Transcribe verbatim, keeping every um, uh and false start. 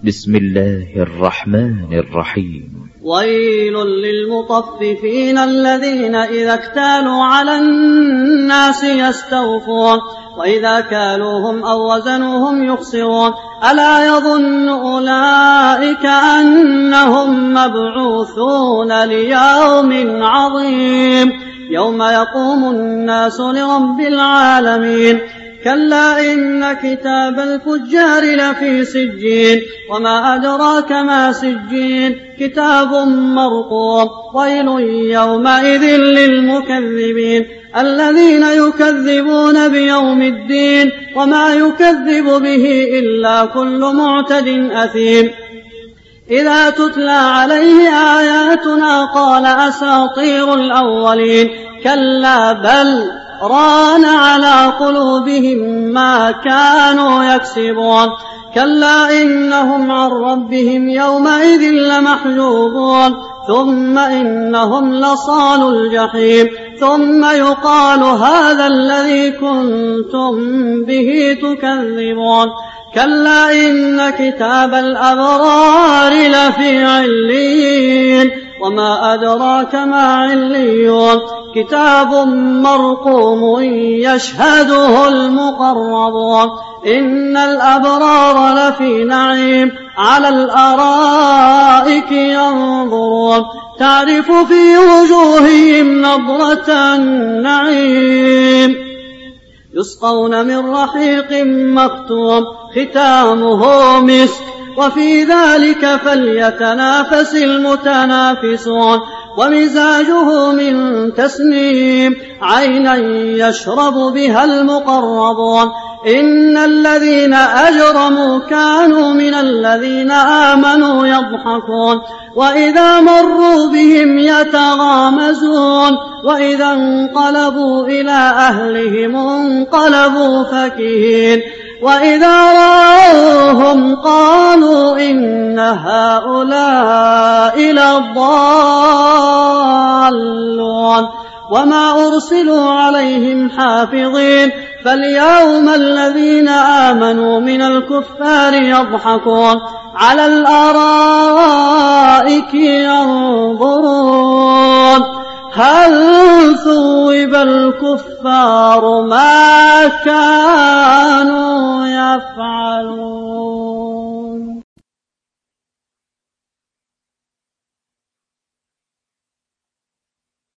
بسم الله الرحمن الرحيم. ويل للمطففين الذين إذا اكتالوا على الناس يستوفون وإذا كالوهم أو وزنوهم يخسرون ألا يظن أولئك أنهم مبعوثون ليوم عظيم يوم يقوم الناس لرب العالمين. كلا إن كتاب الفجار لفي سجين وما أدراك ما سجين كتاب مرقوم. ويل يومئذ للمكذبين الذين يكذبون بيوم الدين وما يكذب به إلا كل معتد أثيم. إذا تتلى عليه آياتنا قال أساطير الأولين كلا بل ران على قلوبهم ما كانوا يكسبون. كلا إنهم عن ربهم يومئذ لمحجوبون ثم إنهم لصالوا الجحيم ثم يقال هذا الذي كنتم به تكذبون. كلا إن كتاب الأبرار لفي عليين وما أدراك ما عليون كتاب مرقوم يشهده المقربون. إن الأبرار لفي نعيم على الأرائك ينظرون تعرف في وجوههم نضرة النعيم يسقون من رحيق مختوم ختامه مسك وفي ذلك فليتنافس المتنافسون. ومزاجه من تسنيم عينا يشرب بها المقربون. إن الذين أجرموا كانوا من الذين آمنوا يضحكون وإذا مروا بهم يتغامزون وإذا انقلبوا إلى أهلهم انقلبوا فكهين وإذا رأوهم قالوا إن هؤلاء لضالون وما أرسلوا عليهم حافظين. فاليوم الذين آمنوا من الكفار يضحكون على الأرائك ينظرون هل ثوب الكفار ما كانوا يفعلون.